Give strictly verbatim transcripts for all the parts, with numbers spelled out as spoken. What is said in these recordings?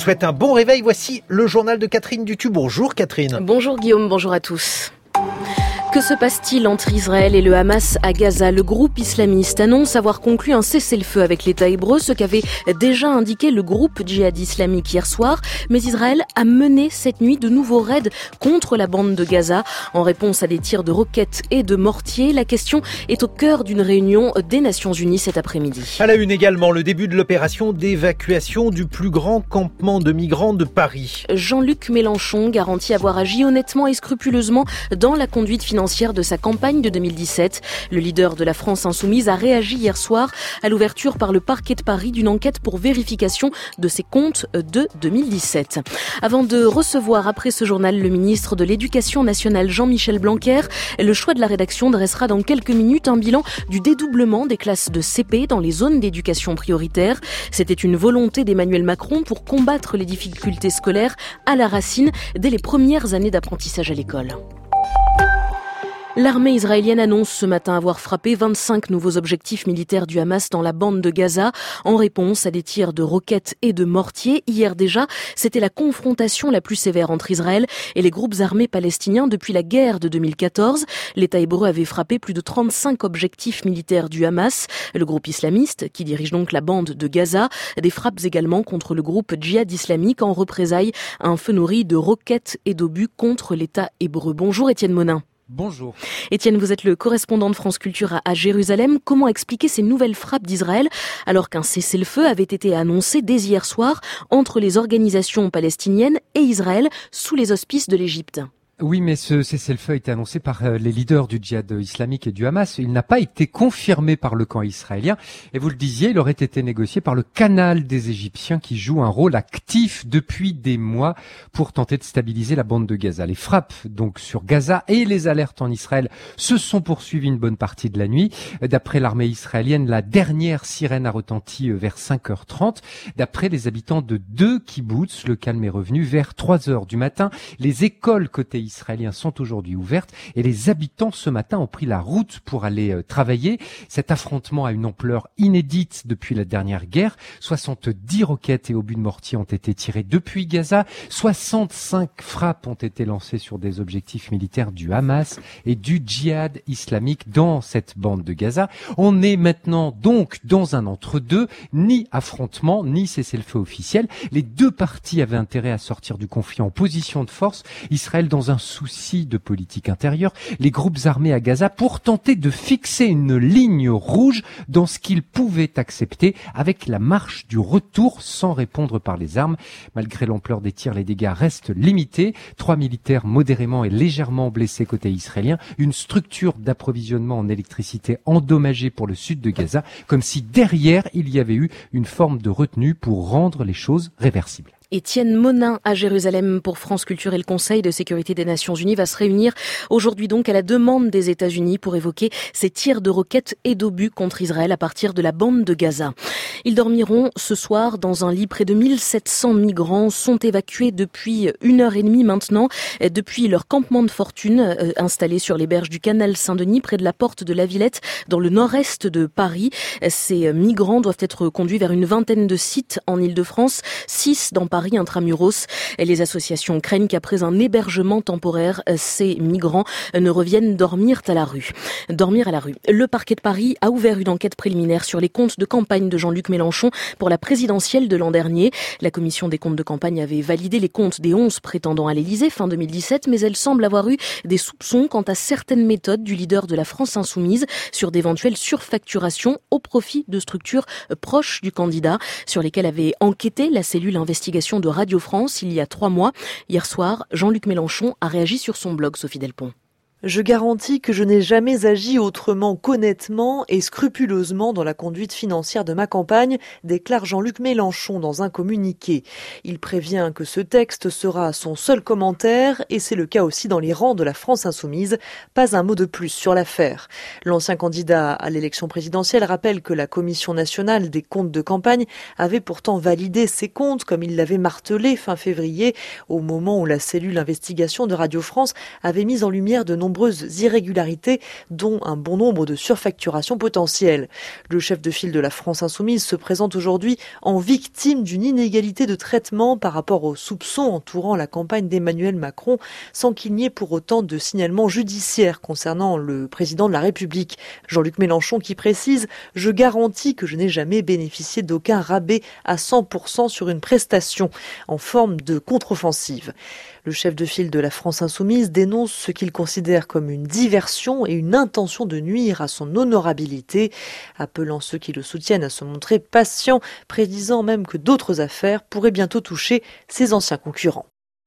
souhaite un bon réveil. Voici le journal de Catherine Dutu. Bonjour Catherine. Bonjour Guillaume, bonjour à tous. Que se passe-t-il entre Israël et le Hamas à Gaza? Le groupe islamiste annonce avoir conclu un cessez-le-feu avec l'État hébreu, ce qu'avait déjà indiqué le groupe djihad islamique hier soir. Mais Israël a mené cette nuit de nouveaux raids contre la bande de Gaza en réponse à des tirs de roquettes et de mortiers. La question est au cœur d'une réunion des Nations Unies cet après-midi. À la une également, le début de l'opération d'évacuation du plus grand campement de migrants de Paris. Jean-Luc Mélenchon garantit avoir agi honnêtement et scrupuleusement dans la conduite financière de sa campagne de deux mille dix-sept. Le leader de la France Insoumise a réagi hier soir à l'ouverture par le parquet de Paris d'une enquête pour vérification de ses comptes de deux mille dix-sept. Avant de recevoir après ce journal le ministre de l'Éducation nationale Jean-Michel Blanquer, le choix de la rédaction dressera dans quelques minutes un bilan du dédoublement des classes de C P dans les zones d'éducation prioritaire. C'était une volonté d'Emmanuel Macron pour combattre les difficultés scolaires à la racine dès les premières années d'apprentissage à l'école. L'armée israélienne annonce ce matin avoir frappé vingt-cinq nouveaux objectifs militaires du Hamas dans la bande de Gaza en réponse à des tirs de roquettes et de mortiers. Hier déjà, c'était la confrontation la plus sévère entre Israël et les groupes armés palestiniens depuis la guerre de deux mille quatorze. L'État hébreu avait frappé plus de trente-cinq objectifs militaires du Hamas, le groupe islamiste qui dirige donc la bande de Gaza. Des frappes également contre le groupe djihad islamique en représailles à un feu nourri de roquettes et d'obus contre l'État hébreu. Bonjour Étienne Monin. Bonjour. Étienne, vous êtes le correspondant de France Culture à Jérusalem. Comment expliquer ces nouvelles frappes d'Israël alors qu'un cessez-le-feu avait été annoncé dès hier soir entre les organisations palestiniennes et Israël sous les auspices de l'Égypte ? Oui, mais ce cessez-le-feu a été annoncé par les leaders du djihad islamique et du Hamas. Il n'a pas été confirmé par le camp israélien. Et vous le disiez, il aurait été négocié par le canal des Égyptiens qui joue un rôle actif depuis des mois pour tenter de stabiliser la bande de Gaza. Les frappes donc sur Gaza et les alertes en Israël se sont poursuivies une bonne partie de la nuit. D'après l'armée israélienne, la dernière sirène a retenti vers cinq heures trente. D'après les habitants de deux kibboutz, le calme est revenu vers trois heures du matin. Les écoles côté israéliens sont aujourd'hui ouvertes et les habitants ce matin ont pris la route pour aller euh, travailler. Cet affrontement a une ampleur inédite depuis la dernière guerre. soixante-dix roquettes et obus de mortier ont été tirés depuis Gaza. soixante-cinq frappes ont été lancées sur des objectifs militaires du Hamas et du djihad islamique dans cette bande de Gaza. On est maintenant donc dans un entre-deux, ni affrontement, ni cessez-le-feu officiel. Les deux parties avaient intérêt à sortir du conflit en position de force. Israël dans un souci de politique intérieure, les groupes armés à Gaza pour tenter de fixer une ligne rouge dans ce qu'ils pouvaient accepter avec la marche du retour sans répondre par les armes. Malgré l'ampleur des tirs, les dégâts restent limités. Trois militaires modérément et légèrement blessés côté israélien, une structure d'approvisionnement en électricité endommagée pour le sud de Gaza, comme si derrière il y avait eu une forme de retenue pour rendre les choses réversibles. Étienne Monin à Jérusalem pour France Culture et le Conseil de sécurité des Nations Unies va se réunir aujourd'hui donc à la demande des États-Unis pour évoquer ces tirs de roquettes et d'obus contre Israël à partir de la bande de Gaza. Ils dormiront ce soir dans un lit. Près de mille sept cents migrants sont évacués depuis une heure et demie maintenant, depuis leur campement de fortune euh, installé sur les berges du canal Saint-Denis près de la porte de la Villette dans le nord-est de Paris. Ces migrants doivent être conduits vers une vingtaine de sites en Île-de-France, six dans Paris Paris intramuros. Les associations craignent qu'après un hébergement temporaire, ces migrants ne reviennent dormir à la rue. Dormir à la rue. Le parquet de Paris a ouvert une enquête préliminaire sur les comptes de campagne de Jean-Luc Mélenchon pour la présidentielle de l'an dernier. La commission des comptes de campagne avait validé les comptes des onze prétendants à l'Élysée fin deux mille dix-sept, mais elle semble avoir eu des soupçons quant à certaines méthodes du leader de la France Insoumise sur d'éventuelles surfacturations au profit de structures proches du candidat, sur lesquelles avait enquêté la cellule investigation de Radio France il y a trois mois. Hier soir, Jean-Luc Mélenchon a réagi sur son blog, Sophie Delpont. Je garantis que je n'ai jamais agi autrement qu'honnêtement et scrupuleusement dans la conduite financière de ma campagne, déclare Jean-Luc Mélenchon dans un communiqué. Il prévient que ce texte sera son seul commentaire et c'est le cas aussi dans les rangs de la France Insoumise. Pas un mot de plus sur l'affaire. L'ancien candidat à l'élection présidentielle rappelle que la Commission nationale des comptes de campagne avait pourtant validé ses comptes comme il l'avait martelé fin février au moment où la cellule investigation de Radio France avait mis en lumière de nombreux nombreuses irrégularités, dont un bon nombre de surfacturations potentielles. Le chef de file de la France Insoumise se présente aujourd'hui en victime d'une inégalité de traitement par rapport aux soupçons entourant la campagne d'Emmanuel Macron, sans qu'il n'y ait pour autant de signalement judiciaire concernant le président de la République. Jean-Luc Mélenchon qui précise « Je garantis que je n'ai jamais bénéficié d'aucun rabais à cent pour cent sur une prestation » en forme de contre-offensive. Le chef de file de la France Insoumise dénonce ce qu'il considère comme une diversion et une intention de nuire à son honorabilité, appelant ceux qui le soutiennent à se montrer patients, prédisant même que d'autres affaires pourraient bientôt toucher ses anciens concurrents.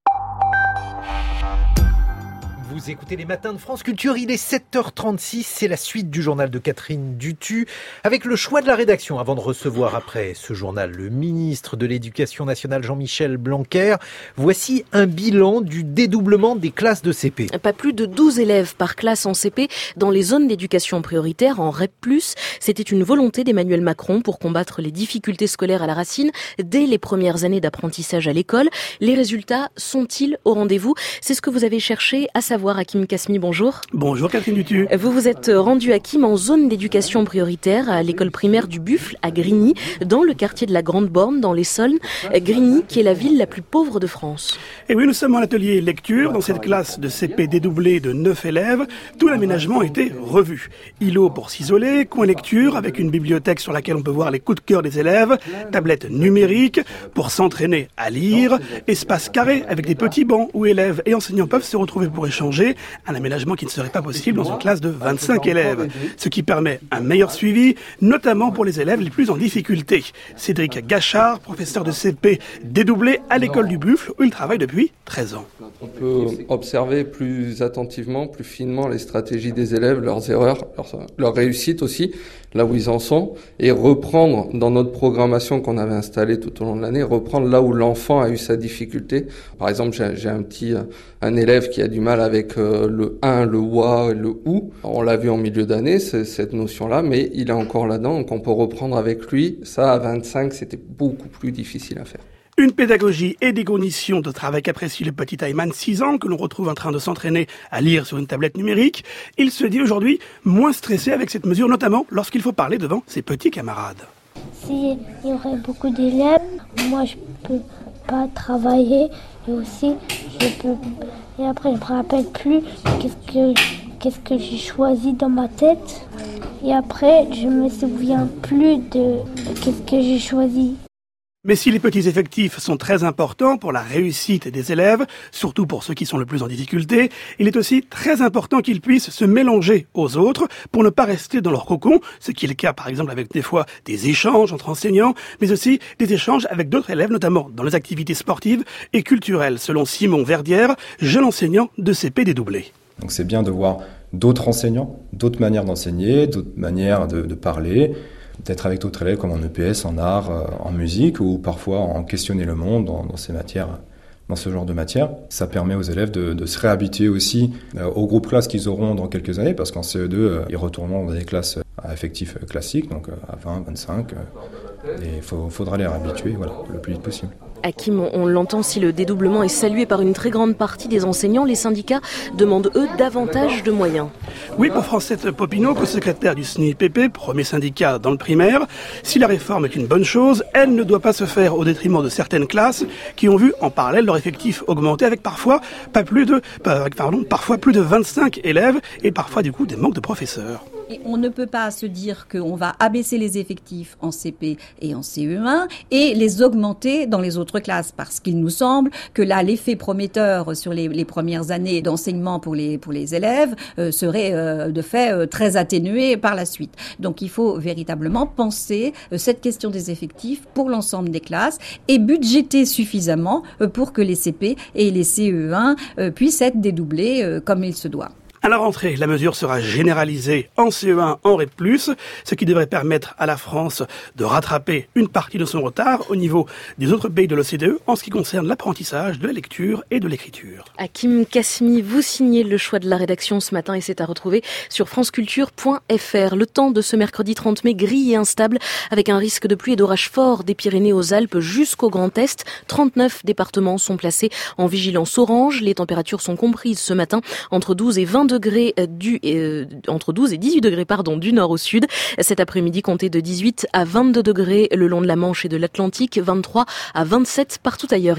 Vous écoutez les matins de France Culture, il est sept heures trente-six, c'est la suite du journal de Catherine Dutu, avec le choix de la rédaction avant de recevoir après ce journal le ministre de l'Éducation nationale Jean-Michel Blanquer. Voici un bilan du dédoublement des classes de C P. Pas plus de douze élèves par classe en C P dans les zones d'éducation prioritaire en R E P plus. C'était une volonté d'Emmanuel Macron pour combattre les difficultés scolaires à la racine dès les premières années d'apprentissage à l'école. Les résultats sont-ils au rendez-vous? C'est ce que vous avez cherché à savoir. Hakim Kasmi, bonjour. Bonjour Catherine Dutu. Vous vous êtes rendu, Hakim, en zone d'éducation prioritaire à l'école primaire du Buffle à Grigny, dans le quartier de la Grande Borne, dans l'Essonne. Grigny, qui est la ville la plus pauvre de France. Et oui, nous sommes en atelier lecture. Dans cette classe de C P dédoublée de neuf élèves, tout l'aménagement a été revu. Îlot pour s'isoler, coin lecture avec une bibliothèque sur laquelle on peut voir les coups de cœur des élèves, tablette numérique pour s'entraîner à lire, espace carré avec des petits bancs où élèves et enseignants peuvent se retrouver pour échanger. Un aménagement qui ne serait pas possible dans une classe de vingt-cinq élèves, ce qui permet un meilleur suivi, notamment pour les élèves les plus en difficulté. Cédric Gachard, professeur de C P dédoublé à l'école du Buffle, où il travaille depuis treize ans. On peut observer plus attentivement, plus finement les stratégies des élèves, leurs erreurs, leurs, leurs réussites aussi, là où ils en sont, et reprendre dans notre programmation qu'on avait installée tout au long de l'année, reprendre là où l'enfant a eu sa difficulté. Par exemple, j'ai, j'ai un petit, un élève qui a du mal avec euh, le un, le wa, le ou. On l'a vu en milieu d'année, c'est, cette notion-là, mais il est encore là-dedans, donc on peut reprendre avec lui. Ça, à vingt-cinq, c'était beaucoup plus difficile à faire. Une pédagogie et des conditions de travail qu'apprécie le petit Ayman, six ans, que l'on retrouve en train de s'entraîner à lire sur une tablette numérique. Il se dit aujourd'hui moins stressé avec cette mesure, notamment lorsqu'il faut parler devant ses petits camarades. S'il y aurait beaucoup d'élèves, moi je peux pas travailler et aussi je peux... Et après je me rappelle plus qu'est-ce que, qu'est-ce que j'ai choisi dans ma tête. Et après je me souviens plus de qu'est-ce que j'ai choisi. Mais si les petits effectifs sont très importants pour la réussite des élèves, surtout pour ceux qui sont le plus en difficulté, il est aussi très important qu'ils puissent se mélanger aux autres pour ne pas rester dans leur cocon, ce qui est le cas par exemple avec des fois des échanges entre enseignants, mais aussi des échanges avec d'autres élèves, notamment dans les activités sportives et culturelles, selon Simon Verdière, jeune enseignant de C P dédoublé. Donc c'est bien de voir d'autres enseignants, d'autres manières d'enseigner, d'autres manières de, de parler, d'être avec d'autres élèves comme en E P S, en art, euh, en musique, ou parfois en questionner le monde dans, dans ces matières, dans ce genre de matière. Ça permet aux élèves de, de se réhabituer aussi euh, aux groupes classes qu'ils auront dans quelques années, parce qu'en C E deux, euh, ils retourneront dans des classes à effectifs classiques, donc euh, à vingt, vingt-cinq, euh, et il faut, faudra les réhabituer, voilà, le plus vite possible. Hakim, on l'entend, si le dédoublement est salué par une très grande partie des enseignants, les syndicats demandent, eux, davantage de moyens. Oui, pour Francette Popinot, co-secrétaire du S N I P P, premier syndicat dans le primaire, si la réforme est une bonne chose, elle ne doit pas se faire au détriment de certaines classes qui ont vu en parallèle leur effectif augmenter avec parfois pas plus de, pardon, parfois plus de vingt-cinq élèves et parfois du coup des manques de professeurs. Et on ne peut pas se dire qu'on va abaisser les effectifs en C P et en C E un et les augmenter dans les autres classes, parce qu'il nous semble que là, l'effet prometteur sur les, les premières années d'enseignement pour les, pour les élèves euh, serait euh, de fait euh, très atténué par la suite. Donc il faut véritablement penser euh, cette question des effectifs pour l'ensemble des classes et budgéter suffisamment euh, pour que les C P et les C E un euh, puissent être dédoublés euh, comme il se doit. À la rentrée, la mesure sera généralisée en C E un, en R E P plus, ce qui devrait permettre à la France de rattraper une partie de son retard au niveau des autres pays de l'O C D E en ce qui concerne l'apprentissage de la lecture et de l'écriture. Hakim Kasmi, vous signez le choix de la rédaction ce matin et c'est à retrouver sur franceculture point f r. Le temps de ce mercredi trente mai, gris et instable, avec un risque de pluie et d'orage fort des Pyrénées aux Alpes jusqu'au Grand Est. trente-neuf départements sont placés en vigilance orange. Les températures sont comprises ce matin entre douze et vingt degrés du, euh, entre douze et dix-huit degrés, pardon, du nord au sud. Cet après-midi, comptez de dix-huit à vingt-deux degrés le long de la Manche et de l'Atlantique, vingt-trois à vingt-sept partout ailleurs.